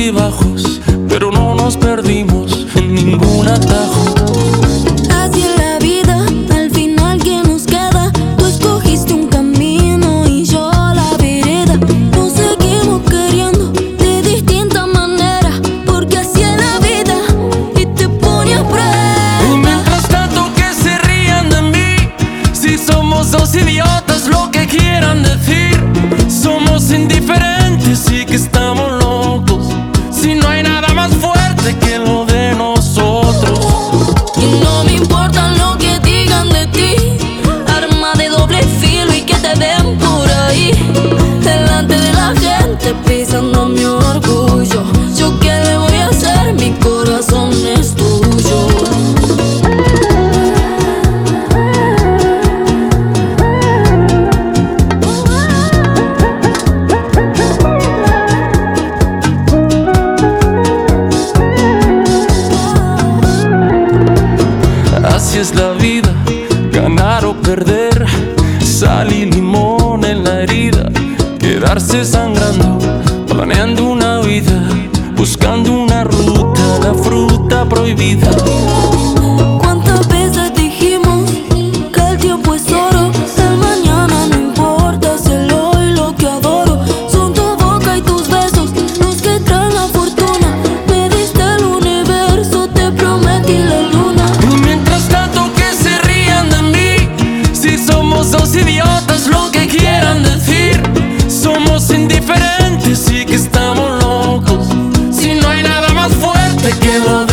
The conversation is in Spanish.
altibajos, pero no nos perdimos en ningún atajo. Así es la vida, al final ¿qué nos queda? Tú escogiste un camino y yo la vereda. Nos seguimos queriendo de distinta manera, porque así es la vida y te pone a prueba. Y mientras tanto que se rían de mí, si somos dos idiotas, lo que quieran decir. Somos indiferentes y que estamos locos, si no hay nada más fuerte que lo de nosotros. Y no me importa lo que digan de ti, arma de doble filo y que te ven por ahí, delante de la gente pisando mi orgullo. ¿Yo qué le voy a hacer? Mi corazón es tuyo. Así es la vida, ganar o perder, sal y limón en la herida, quedarse sangrando, planeando una vida, buscando una ruta, la fruta prohibida. ¿Cuántas veces dijimos que el tiempo es oro? El mañana no importa, es el hoy lo que adoro. Son tu boca y tus besos los que traen la fortuna. Me diste el universo, te prometí la luna. Y mientras tanto que se rían de mí, si somos dos idiotas, lo que quieran decir. Somos indiferentes y que estamos locos, si no hay nada más fuerte que lo